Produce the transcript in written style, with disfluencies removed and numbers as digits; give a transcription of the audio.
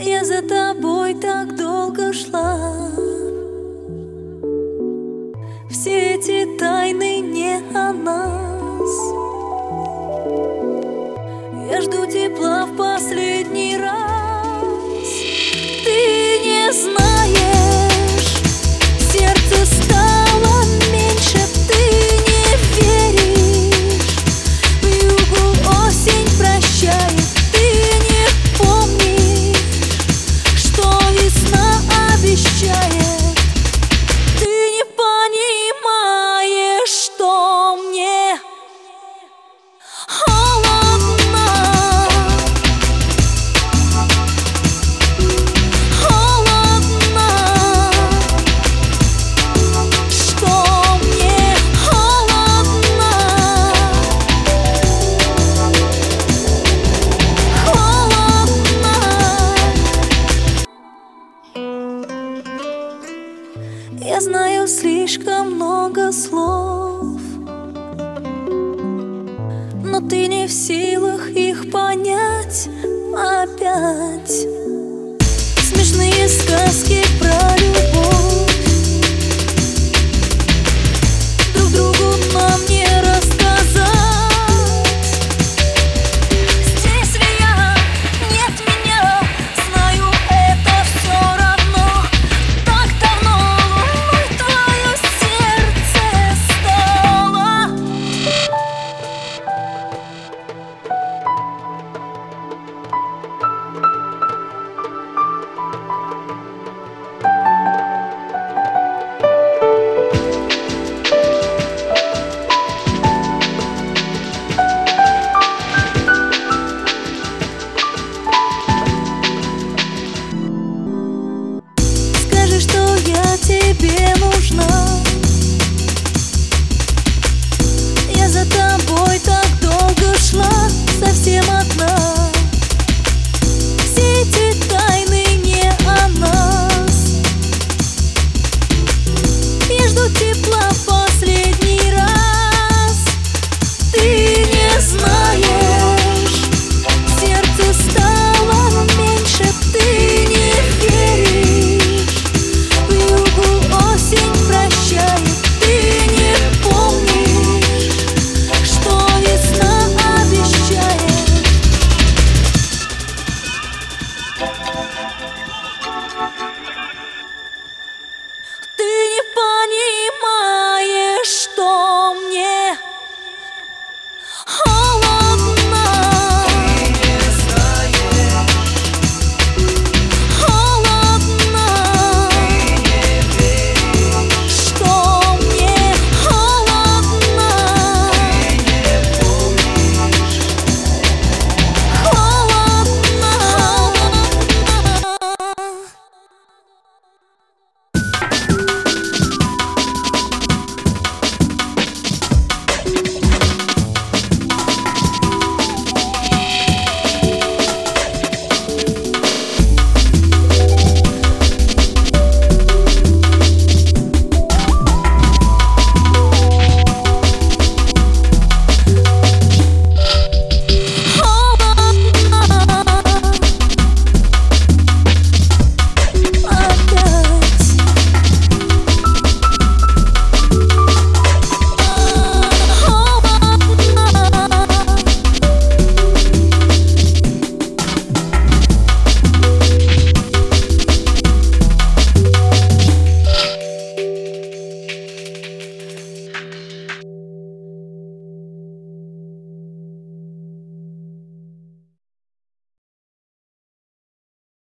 Я за тобой так долго шла. Все эти тайны не о нас. Я жду тепла в последний раз. Ты не знаешь, сердце стало меньше. Ты не веришь, вьюгу осень прощает. Ты не помнишь, что весна обещает. Ты не понимаешь, что мне холодно, холодно, что мне холодно, холодно. Я знаю слишком много слов, но ты не в силах их понять опять. Смешные сказки про